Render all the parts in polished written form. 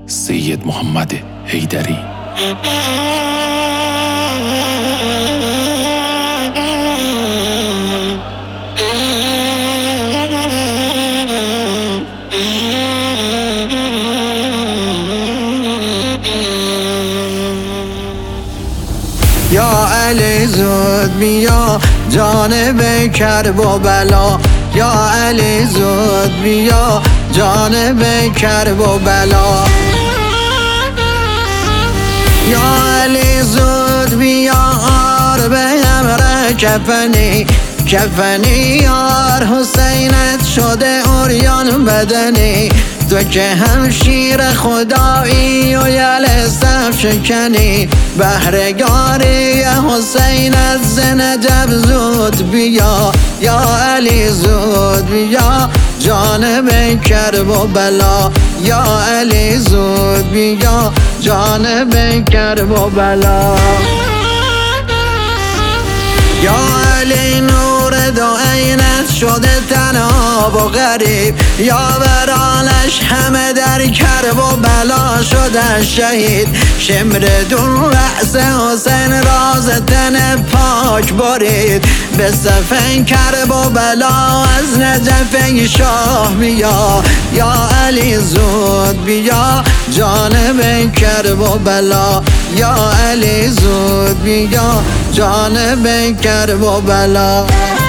سید محمد حیدری. یا علی زود بیا جانب کرب و بلا، یا علی زود بیا جانب کرب و بلا، یا علی زود بیا آر به امر کفنی، کفنی یار حسینت شده عریان بدنی، تو که همشیر خدایی و یل صف شکنی، بهرگاری حسینت ز نجف زود بیا، یا علی زود بیا جانب کرب و بلا، یا علی زود بیا جانب کرب و بلا، یا علی نور دو عینت شده تنها و غریب، یا برانش همه در کرب و بلا شده شهید، شمر دون رأس حسین راز تن پاک برید، به صف کرب و بلا از نجف شاه بیا، یا علی زود بیا جانب کرب و بلا، یا علی زود بیا جانب کرب و بلا.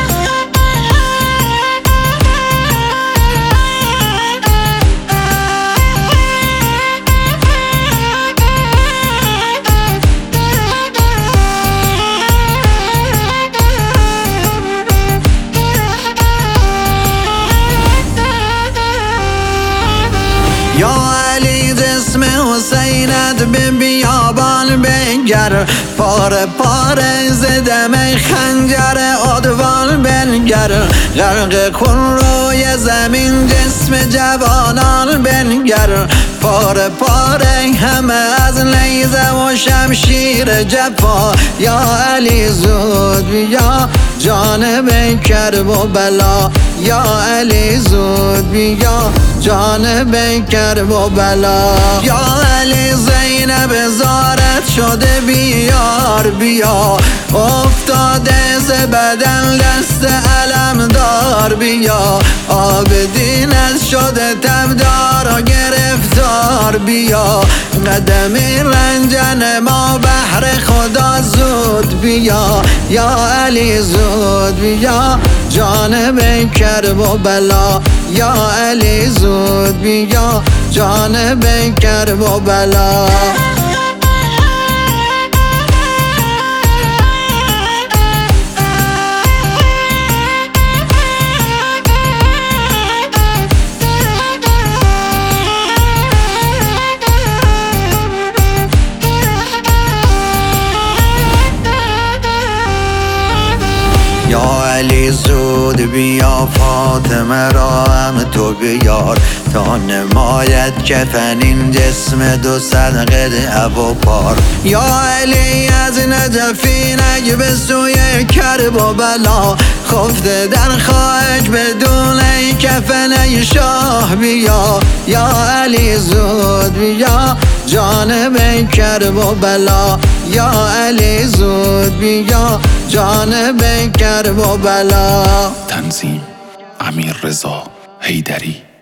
یا علی جسم حسینت به بیابان بنگر، پاره پاره ز دم خنجر عدوان بنگر، غرق کن روی زمین جسم جوانان بنگر، پاره پاره همه از نیزه و شمشیر جفا، یا علی زود بیا جانب کرب و بلا، یا علی زود بیا جانب کرب و بلا، یا علی زینب زارت شده بیار بیا، افتاده ز بدن دست علم دار بیا، آبدینت شده تبدار و گرفتار بیا، قدمی رنجن ما بهر خدا زود بیا، یا علی زود بیا جانب کرب و بلا، یا علی زود بیا جانب کرب و بلا. یا علی زود بیا فاطمه را هم تو بیار، تا نماید کفنین جسم دو صدقه و پار، یا علی از نجفینک به سوی کرب و بلا، خفته در خاک بدون کفن شاه بیا، یا علی زود بیا جانب کرب و بلا، یا علی زود بیا جانب کرب و بلا. تنظیم: امیررضا حیدری.